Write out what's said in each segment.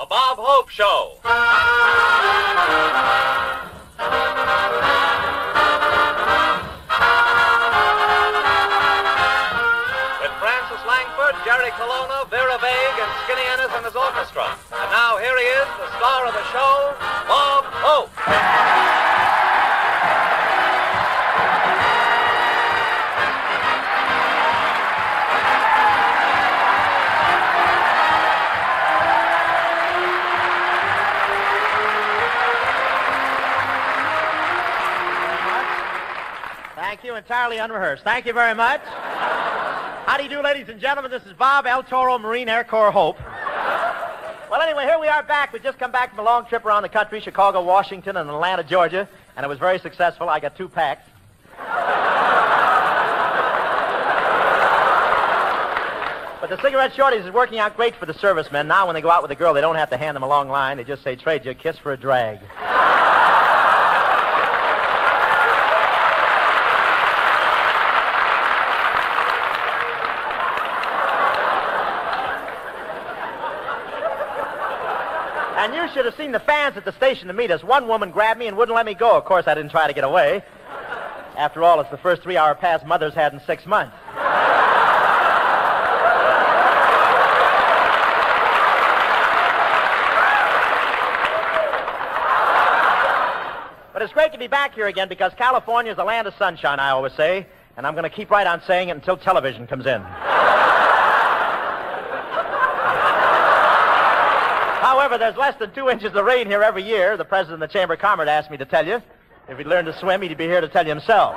The Bob Hope Show. With Francis Langford, Jerry Colonna, Vera Vague, and Skinny Ennis and his orchestra. And now here he is, the star of the show, Bob Hope. Thank you. Entirely unrehearsed. Thank you very much. How do you do, ladies and gentlemen? This is Bob El Toro, Marine Air Corps Hope. Well, anyway, here we are back. We just come back from a long trip around the country, Chicago, Washington, and Atlanta, Georgia, and it was very successful. I got 2 packs. But the cigarette shortage is working out great for the servicemen. Now when they go out with a girl, they don't have to hand them a long line. They just say, trade you a kiss for a drag. And you should have seen the fans at the station to meet us. One woman grabbed me and wouldn't let me go. Of course, I didn't try to get away. After all, it's the first 3-hour pass Mother's had in 6 months. But it's great to be back here again because California is the land of sunshine, I always say. And I'm going to keep right on saying it until television comes in. However, there's less than 2 inches of rain here every year. The president of the Chamber of Commerce asked me to tell you. If he'd learned to swim, he'd be here to tell you himself.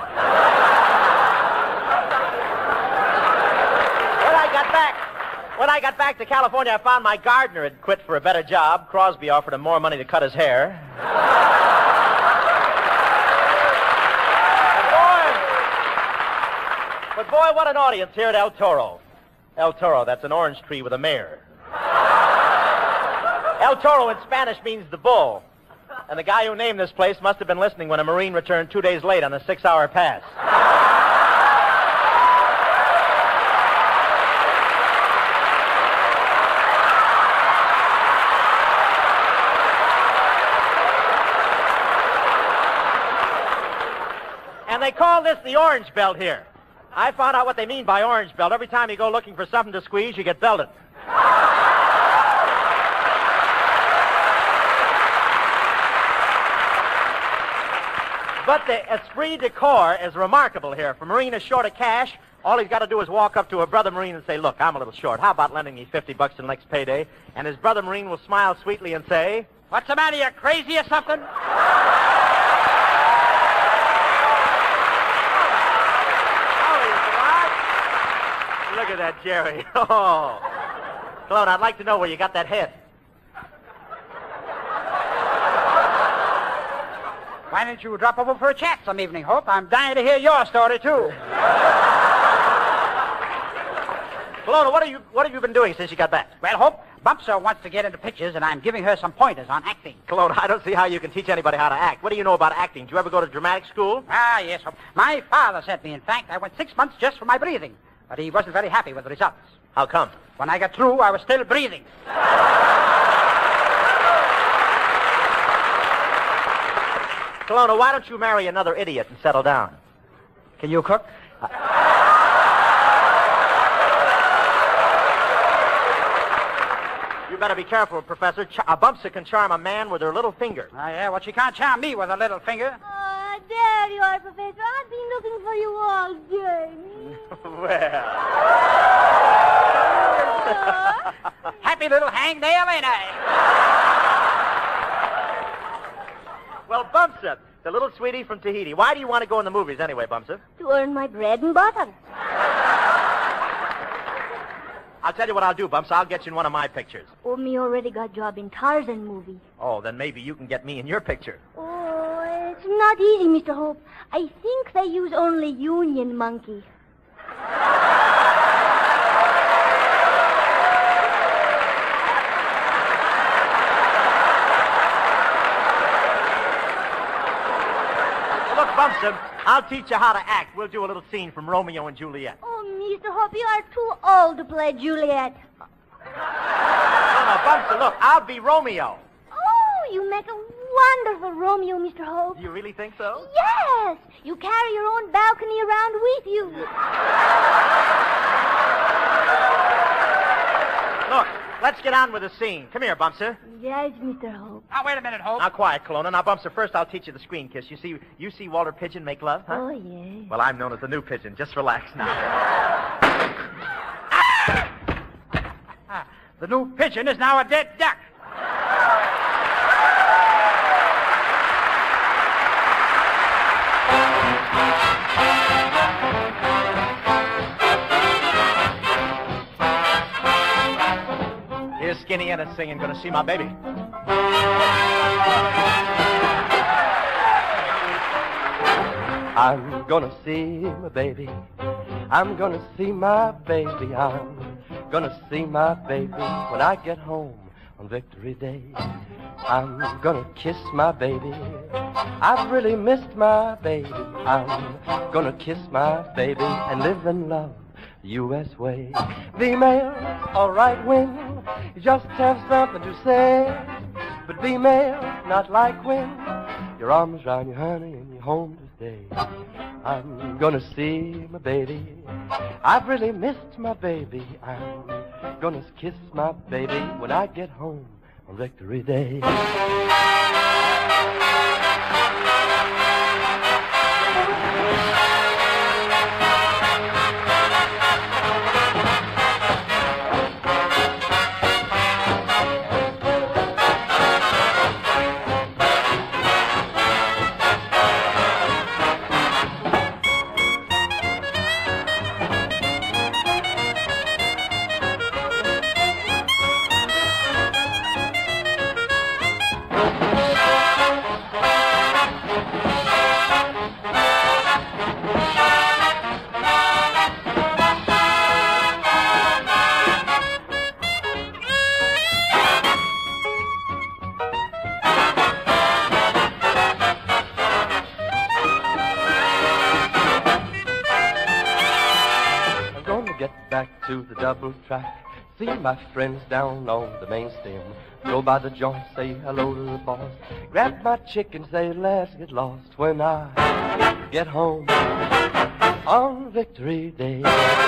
When I got back to California, I found my gardener had quit for a better job. Crosby offered him more money to cut his hair. But boy, what an audience here at El Toro. El Toro, that's an orange tree with a mare. El Toro in Spanish means the bull. And the guy who named this place must have been listening when a Marine returned 2 days late on a 6-hour pass. And they call this the orange belt here. I found out what they mean by orange belt. Every time you go looking for something to squeeze, you get belted. But the esprit de corps is remarkable here. If a Marine is short of cash, all he's got to do is walk up to a brother Marine and say, look, I'm a little short. How about lending me $50 till next payday? And his brother Marine will smile sweetly and say, what's the matter, you crazy or something? Look at that, Jerry. Oh. Cologne, I'd like to know where you got that head. Why don't you drop over for a chat some evening, Hope? I'm dying to hear your story, too. Cologne, what have you been doing since you got back? Well, Hope, Bumser wants to get into pictures, and I'm giving her some pointers on acting. Cologne, I don't see how you can teach anybody how to act. What do you know about acting? Did you ever go to dramatic school? Ah, yes, Hope. My father sent me. In fact, I went 6 months just for my breathing. But he wasn't very happy with the results. How come? When I got through, I was still breathing. Colonna, why don't you marry another idiot and settle down? Can you cook? You better be careful, Professor. Bumser can charm a man with her little finger. Ah, yeah, well, she can't charm me with a little finger. Oh, there you are, Professor. I've been looking for you all day. Well. Happy little hangnail, ain't I? Well, Bumser, the little sweetie from Tahiti, why do you want to go in the movies anyway, Bumser? To earn my bread and butter. I'll tell you what I'll do, Bumps. I'll get you in one of my pictures. Oh, me already got job in Tarzan movie. Oh, then maybe you can get me in your picture. Oh, it's not easy, Mr. Hope. I think they use only union monkey. Look, Bumps, I'll teach you how to act. We'll do a little scene from Romeo and Juliet. Oh, Mr. Hope, you are too old to play Juliet. No, Bumster, look, I'll be Romeo. Oh, you make a wonderful Romeo, Mr. Hope. Do you really think so? Yes. You carry your own balcony around with you. Look, let's get on with the scene. Come here, Bumster. Yes, Mr. Hope. Now, wait a minute, Hope. Now, quiet, Kelowna. Now, Bumster, first I'll teach you the screen kiss. You see Walter Pigeon make love, huh? Oh, yes. Well, I'm known as the new Pigeon. Just relax now. The new pigeon is now a dead duck. Here's Skinny Ennis singing, Gonna See My Baby. I'm gonna see my baby. I'm gonna see my baby. I'm gonna see my baby when I get home on Victory Day. I'm gonna kiss my baby. I've really missed my baby. I'm gonna kiss my baby and live in love the U.S. way. Female or right wing, you just have something to say. But female, not like when your arms around your honey and you're home to stay. I'm gonna see my baby. I've really missed my baby. I'm gonna kiss my baby when I get home on Victory Day. Back to the double track, see my friends down on the main stem. Go by the joint, say hello to the boss. Grab my chick and say let's get lost when I get home on Victory Day.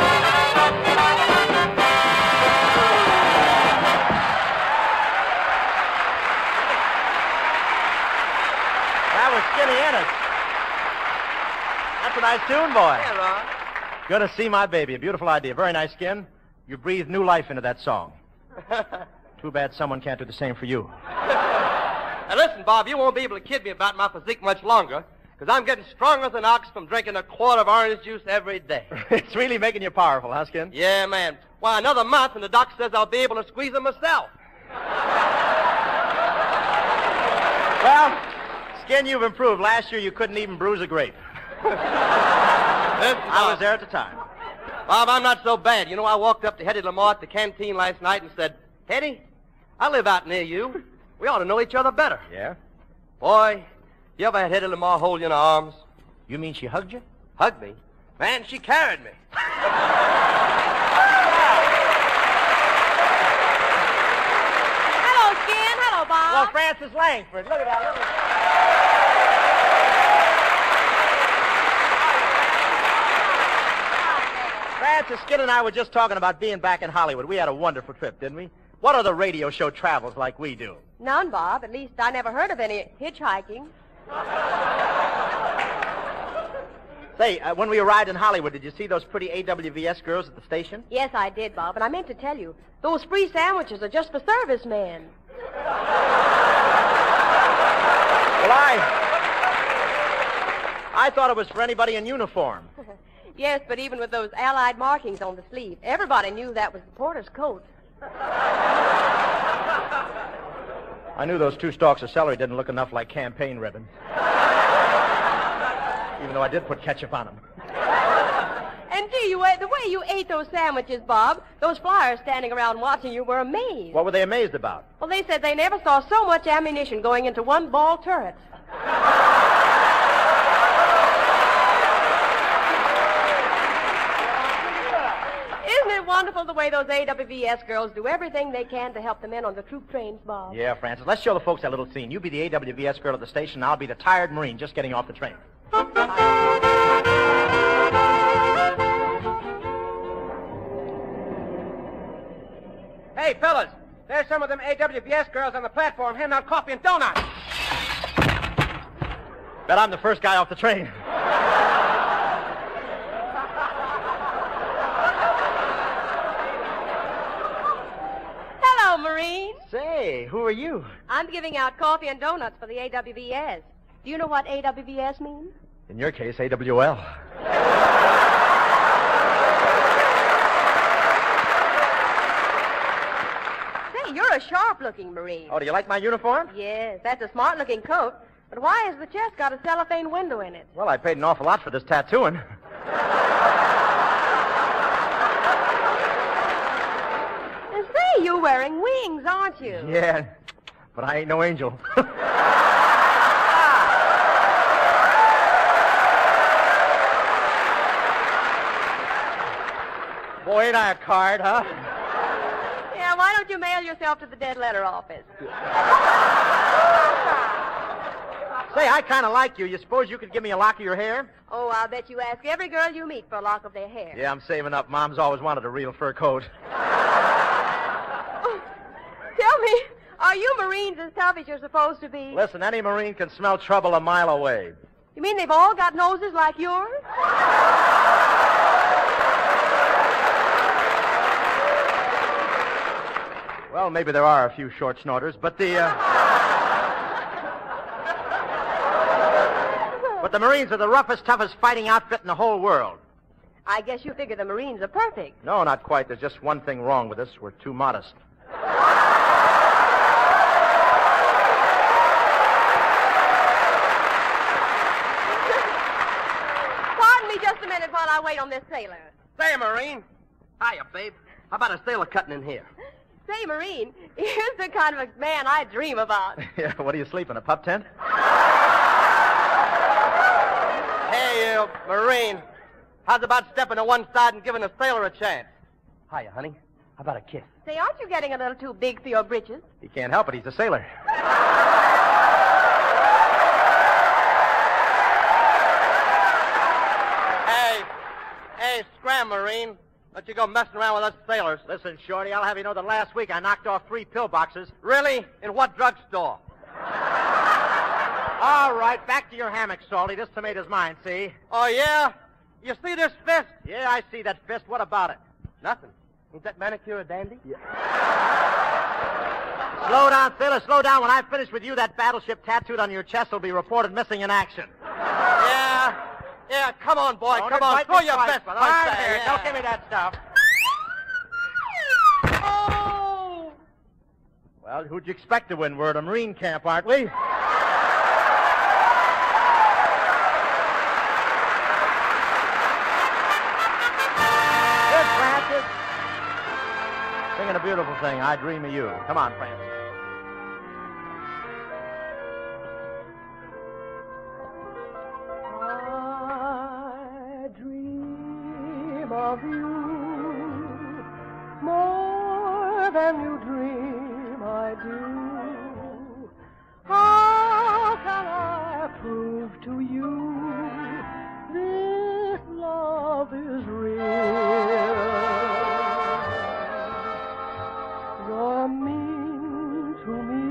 That was Skinny Ennis. That's a nice tune, boy. Yeah, Ron. Gonna see my baby. A beautiful idea. Very nice, Skin. You breathed new life into that song. Too bad someone can't do the same for you. Now listen, Bob, you won't be able to kid me about my physique much longer, because I'm getting stronger than an ox from drinking a quart of orange juice every day. It's really making you powerful, huh, Skin? Yeah, man. Why, another month and the doc says I'll be able to squeeze them myself. Well, Skin, you've improved. Last year you couldn't even bruise a grape. I was there at the time. Bob, I'm not so bad. You know, I walked up to Hetty Lamar at the canteen last night and said, Hetty, I live out near you. We ought to know each other better. Yeah? Boy, you ever had Hetty Lamar hold you in her arms? You mean she hugged you? Hugged me? Man, she carried me. Hello, Skin. Hello, Bob. Hello, Francis Langford. Look at that. Look at that. Francis, Skin and I were just talking about being back in Hollywood. We had a wonderful trip, didn't we? What other radio show travels like we do? None, Bob. At least I never heard of any hitchhiking. Say, when we arrived in Hollywood, did you see those pretty AWVS girls at the station? Yes, I did, Bob. And I meant to tell you, those free sandwiches are just for servicemen. Well, I thought it was for anybody in uniform. Yes, but even with those Allied markings on the sleeve, everybody knew that was the porter's coat. I knew those 2 stalks of celery didn't look enough like campaign ribbon. Even though I did put ketchup on them. And gee, the way you ate those sandwiches, Bob, those flyers standing around watching you were amazed. What were they amazed about? Well, they said they never saw so much ammunition going into one ball turret. Isn't it wonderful the way those AWVS girls do everything they can to help the men on the troop trains, Bob. Yeah, Francis. Let's show the folks that little scene. You be the AWVS girl at the station, and I'll be the tired Marine just getting off the train. Hey, fellas, there's some of them AWVS girls on the platform handing out coffee and donuts. Bet I'm the first guy off the train. Hello, Marine. Say, who are you? I'm giving out coffee and donuts for the AWVS. Do you know what AWVS means? In your case, AWL. Say, you're a sharp-looking Marine. Oh, do you like my uniform? Yes, that's a smart-looking coat. But why has the chest got a cellophane window in it? Well, I paid an awful lot for this tattooing. And say, you're wearing wings, aren't you? Yeah, but I ain't no angel. Boy, ain't I a card, huh? Yeah, why don't you mail yourself to the dead letter office? Say, I kind of like you. You suppose you could give me a lock of your hair? Oh, I'll bet you ask every girl you meet for a lock of their hair. Yeah, I'm saving up. Mom's always wanted a real fur coat. Oh, tell me, are you Marines as tough as you're supposed to be? Listen, any Marine can smell trouble a mile away. You mean they've all got noses like yours? Well, maybe there are a few short snorters, but But the Marines are the roughest, toughest fighting outfit in the whole world. I guess you figure the Marines are perfect. No, not quite. There's just one thing wrong with us. We're too modest. Pardon me just a minute while I wait on this sailor. Say, Marine. Hiya, babe. How about a sailor cutting in here? Say, Marine, here's the kind of a man I dream about. Yeah, what are you sleeping, a pup tent? Hey, you, Marine. How's about stepping to one side and giving a sailor a chance? Hiya, honey. How about a kiss? Say, aren't you getting a little too big for your britches? He can't help it. He's a sailor. Hey, scram, Marine. Don't you go messing around with us sailors. Listen, Shorty, I'll have you know that last week I knocked off 3 pill boxes. Really? In what drugstore? All right, back to your hammock, Salty. This tomato's mine, see? Oh, yeah? You see this fist? Yeah, I see that fist. What about it? Nothing. Ain't that manicure a dandy? Yeah. Slow down, sailor, slow down. When I finish with you, that battleship tattooed on your chest will be reported missing in action. Yeah, come on, boy, Don't come on. invite Throw me your twice, fist. brother. All right, here, don't give me that stuff. Oh! Well, who'd you expect to win? We're at a Marine camp, aren't we? Good, Francis. Singing a beautiful thing, I Dream of You. Come on, Francis. Of you, more than you dream I do. How can I prove to you this love is real? You're mean to me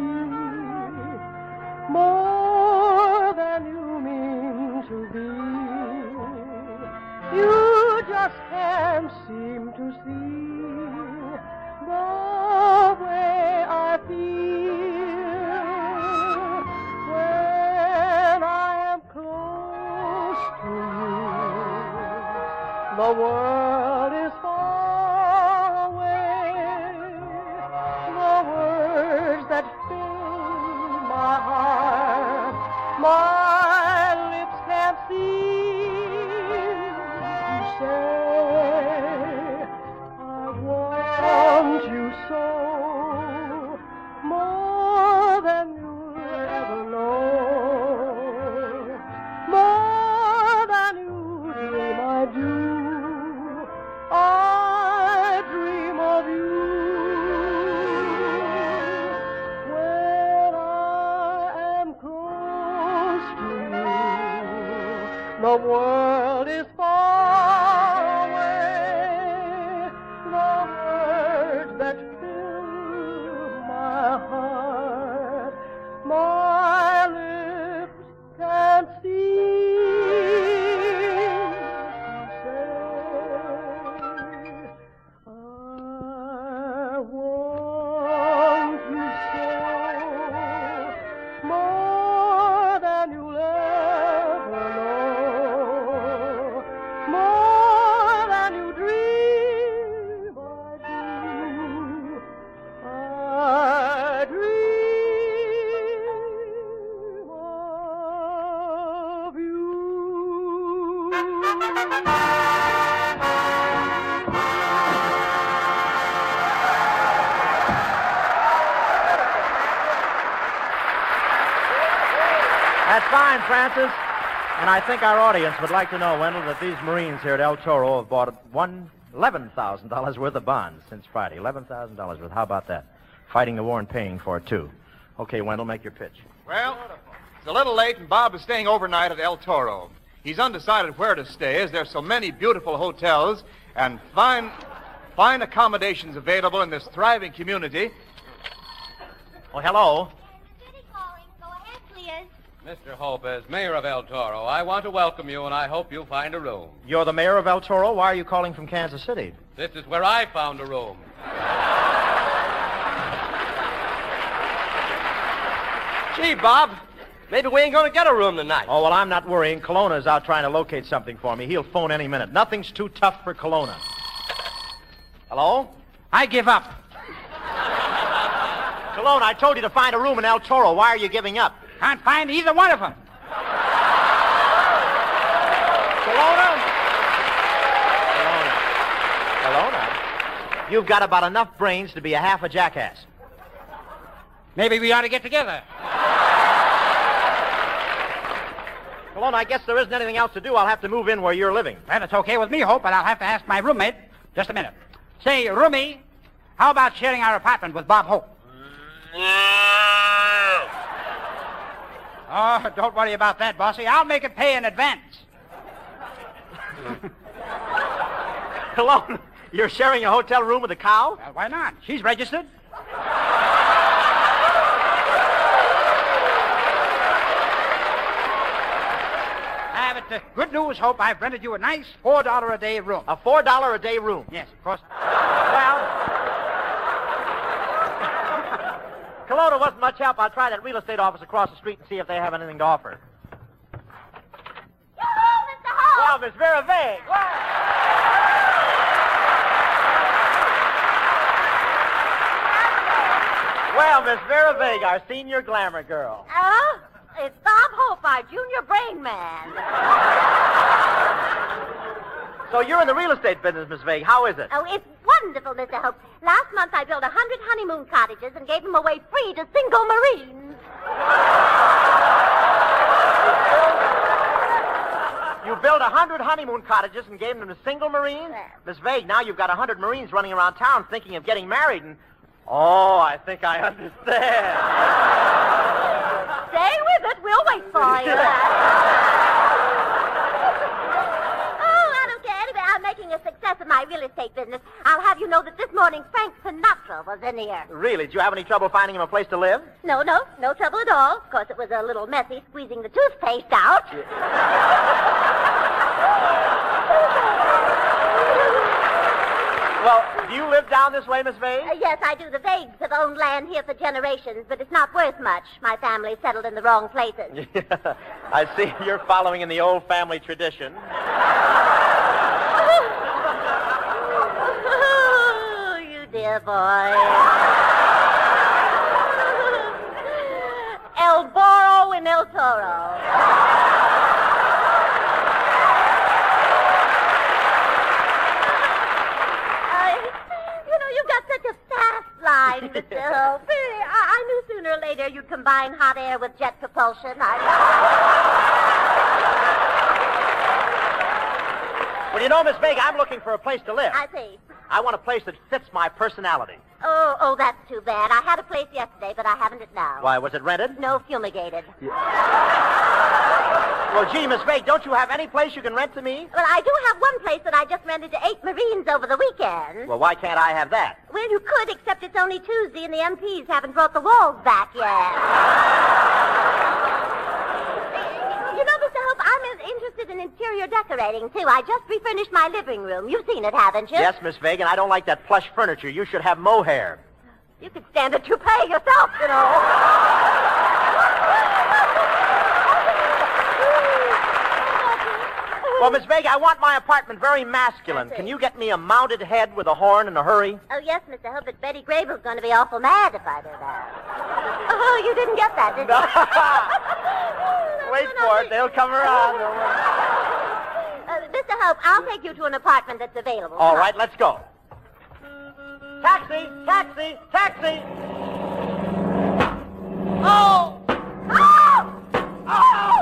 more than you mean to be. You just can't seem to see the way I feel when I am close to you. The world is far away. The words that fill my heart, my lips can't seem to say. I want you so, more than you'll ever know, more than you dream I do. The world is far away. The words that fill my heart, my lips can't seem to say. I want you so, more than you'll ever know, more than you dream. I dream of you. That's fine, Francis. And I think our audience would like to know, Wendell, that these Marines here at El Toro have bought $11,000 worth of bonds since Friday. $11,000 worth. How about that? Fighting the war and paying for it, too. Okay, Wendell, make your pitch. Well, it's a little late, and Bob is staying overnight at El Toro. He's undecided where to stay, as there's so many beautiful hotels and fine accommodations available in this thriving community. Oh, hello. City calling. Go ahead, please. Mr. Hope, as mayor of El Toro, I want to welcome you, and I hope you'll find a room. You're the mayor of El Toro? Why are you calling from Kansas City? This is where I found a room. Gee, Bob, maybe we ain't gonna get a room tonight. Oh, well, I'm not worrying. Colona's out trying to locate something for me. He'll phone any minute. Nothing's too tough for Colona. Hello? I give up. Colona, I told you to find a room in El Toro. Why are you giving up? Can't find either one of them. Colona? Colona? You've got about enough brains to be a half a jackass. Maybe we ought to get together. Colona, I guess there isn't anything else to do. I'll have to move in where you're living. Well, it's okay with me, Hope, but I'll have to ask my roommate. Just a minute. Say, roomie, how about sharing our apartment with Bob Hope? Oh, don't worry about that, Bossy. I'll make it pay in advance. Colona, you're sharing a hotel room with a cow? Well, why not? She's registered. But good news, Hope. I've rented you a nice $4 a day room. A $4 a day room? Yes, of course. Well, Colona wasn't much help. I'll try that real estate office across the street and see if they have anything to offer. Yoo-hoo, Mr. Hope! Well, Miss Vera Vague. Well, Miss Vera Vague, our senior glamour girl. Oh, it's Bob Hope, our junior brain man. So you're in the real estate business, Miss Vague. How is it? Oh, it's wonderful, Mr. Hope. Last month I built 100 honeymoon cottages and gave them away free to single Marines. You built 100 honeymoon cottages and gave them to single Marines? Yeah. Miss Vague, now you've got 100 Marines running around town thinking of getting married and... Oh, I think I understand. Stay with it. We'll wait for you. Oh, I don't care. Anyway, I'm making a success of my real estate business. I'll have you know that this morning Frank Sinatra was in here. Really? Did you have any trouble finding him a place to live? No trouble at all. Of course, it was a little messy squeezing the toothpaste out. Well, do you live down this way, Miss Vague? Yes, I do. The Vagues have owned land here for generations, but it's not worth much. My family settled in the wrong places. I see you're following in the old family tradition. Oh, you dear boy. El Boro in El Toro. You've got such a fast line, Mr. Hope. I knew sooner or later you'd combine hot air with jet propulsion. Well, you know, Miss Vague, I'm looking for a place to live. I see. I want a place that fits my personality. Oh, that's too bad. I had a place yesterday, but I haven't it now. Why, was it rented? No, fumigated. Well, gee, Miss Vague, don't you have any place you can rent to me? Well, I do have one place that I just rented to 8 Marines over the weekend. Well, why can't I have that? Well, you could, except it's only Tuesday and the MPs haven't brought the walls back yet. You know, Mr. Hope, I'm interested in interior decorating, too. I just refurnished my living room. You've seen it, haven't you? Yes, Miss Vague, and I don't like that plush furniture. You should have mohair. You could stand a toupee yourself, you know. Well, Miss Vague, I want my apartment very masculine. Can you get me a mounted head with a horn in a hurry? Oh, yes, Mr. Hope, but Betty Grable's going to be awful mad if I do that. Oh, you didn't get that, did you? Wait for it. They'll come around. Mr. Hope, I'll take you to an apartment that's available. All right, let's go. Taxi! Taxi! Taxi! Oh! Oh! Oh!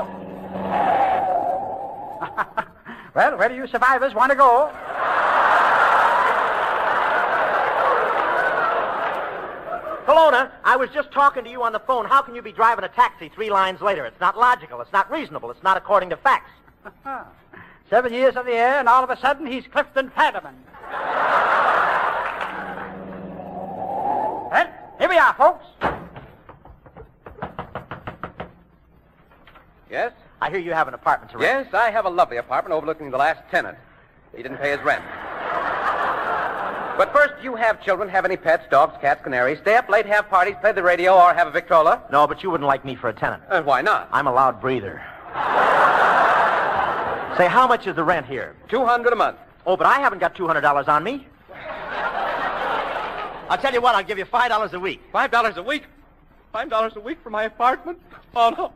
Well, where do you survivors want to go? Kelowna, I was just talking to you on the phone. How can you be driving a taxi 3 lines later? It's not logical. It's not reasonable. It's not according to facts. 7 years of the air, and all of a sudden he's Clifton Fadiman. Well, here we are, folks. Yes? I hear you have an apartment to rent. Yes, I have a lovely apartment overlooking the last tenant. He didn't pay his rent. But first, you have children, have any pets, dogs, cats, canaries, stay up late, have parties, play the radio, or have a Victrola? No, but you wouldn't like me for a tenant. Why not? I'm a loud breather. Say, how much is the rent here? $200 a month. Oh, but I haven't got $200 on me. I'll tell you what, I'll give you $5 a week. $5 a week? $5 a week for my apartment? Oh, no.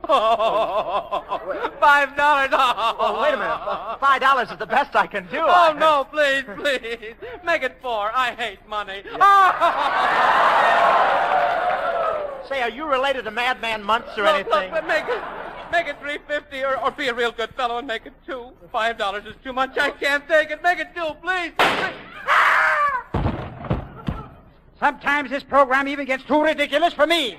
$5. Oh, wait a minute. $5 is the best I can do. Oh, no, please, please. Make it 4. I hate money. Say, are you related to Madman Muntz or Look, anything? Look, make it $3.50 or be a real good fellow and make it $2. $5 is too much. I can't take it. Make it $2, please. Sometimes this program even gets too ridiculous for me.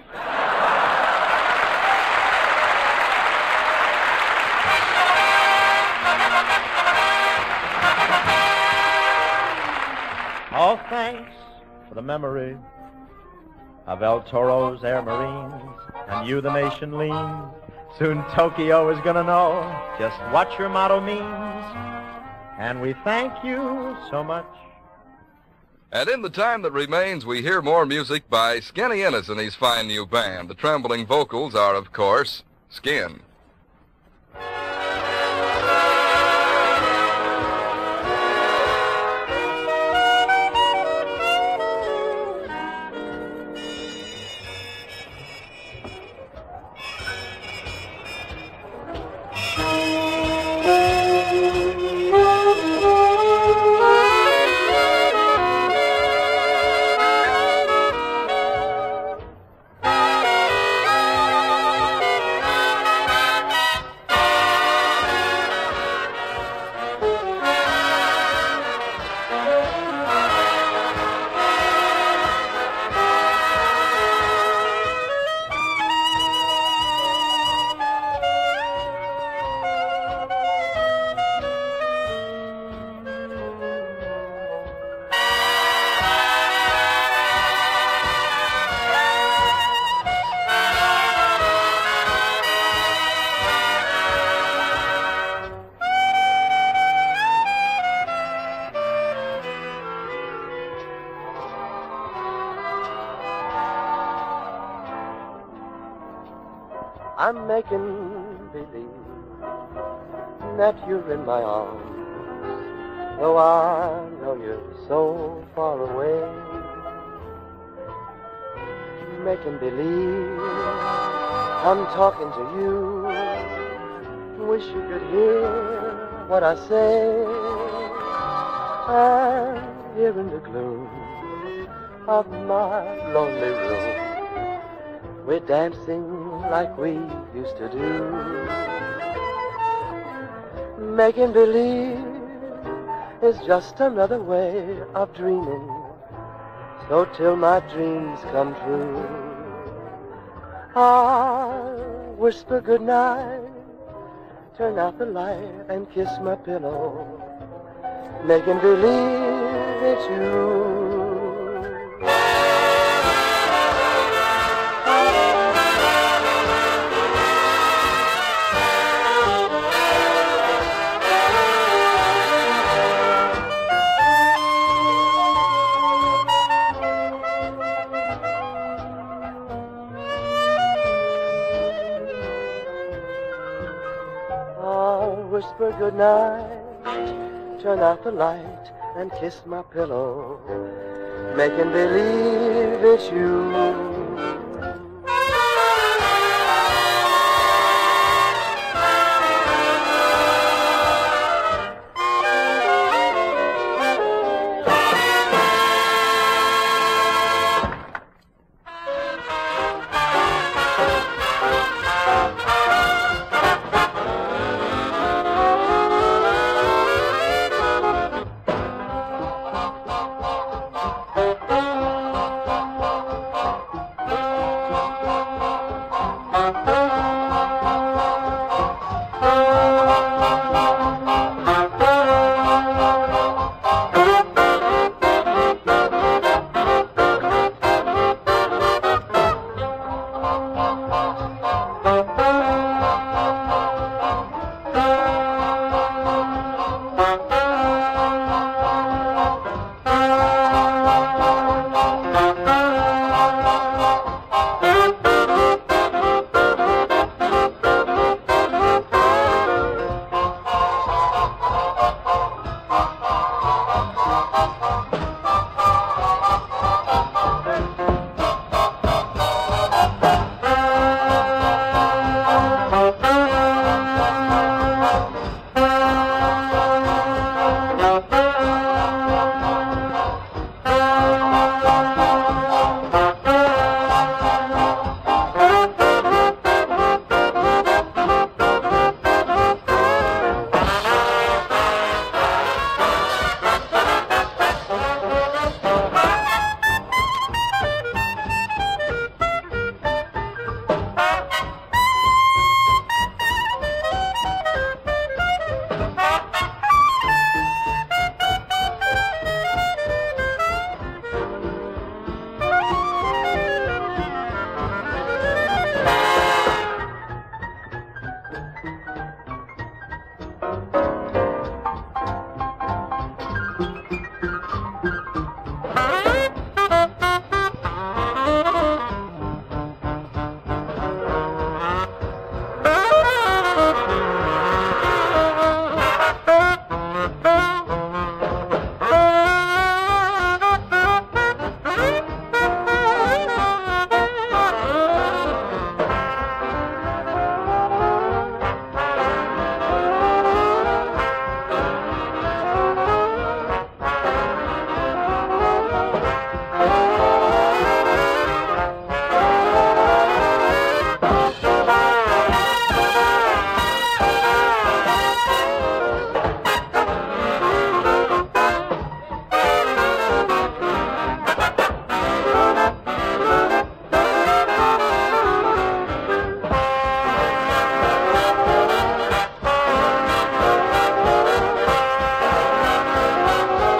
All thanks for the memory of El Toro's Air Marines, and you, the nation, leans. Soon Tokyo is gonna know just what your motto means, and we thank you so much. And in the time that remains, we hear more music by Skinny Ennis and his fine new band. The trembling vocals are, of course, Skin. I'm making believe that you're in my arms, though I know you're so far away. Making believe I'm talking to you. Wish you could hear what I say. And here in the gloom of my lonely room, we're dancing like we used to do. Making believe is just another way of dreaming. So till my dreams come true, I'll whisper goodnight turn out the light and kiss my pillow, making believe it's you. Whisper goodnight, turn out the light and kiss my pillow, making believe it's you.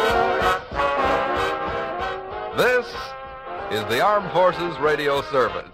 This is the Armed Forces Radio Service.